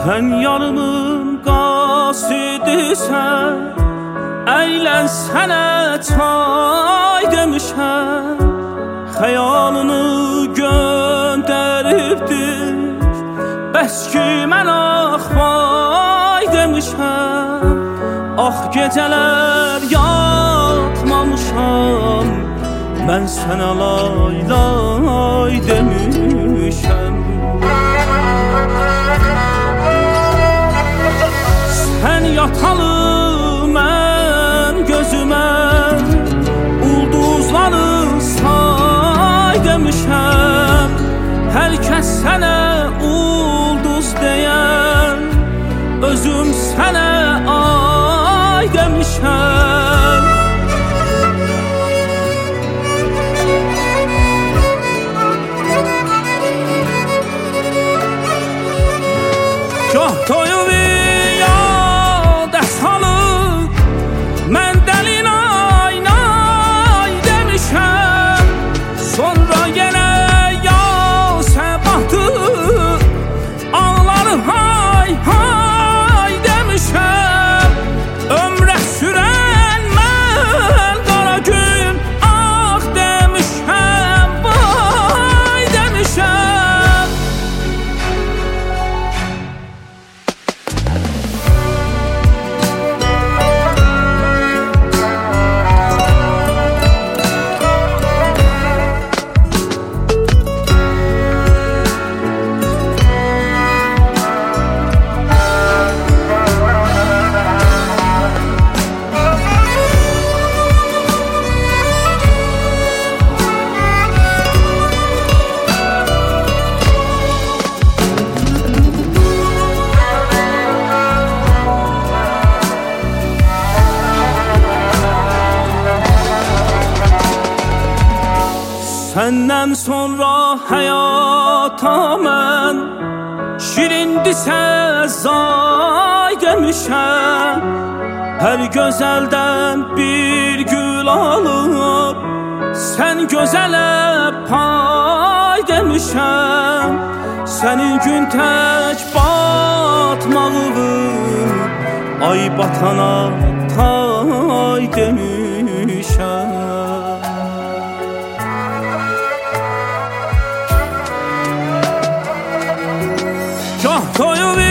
Sən yarımın qasidisən, əylən sənə çay demişəm. Xəyalını göndəribdir, bəs ki mən axvay demişəm. Ax gecələr yatmamışam, mən sənə lay lay demişəm. Sən yatalı mən gözümə ulduzları say demişəm. Hər kəs sənə ulduz deyən, özüm sənə ay demişəm. Gah toyuv səndən sonra həyata mən şirindisə zay demişəm. Hər gözəldən bir gül alıb, sən gözələ pay demişəm. Sənin gün tək batmağın, ay batana tay demişəm. Toyuv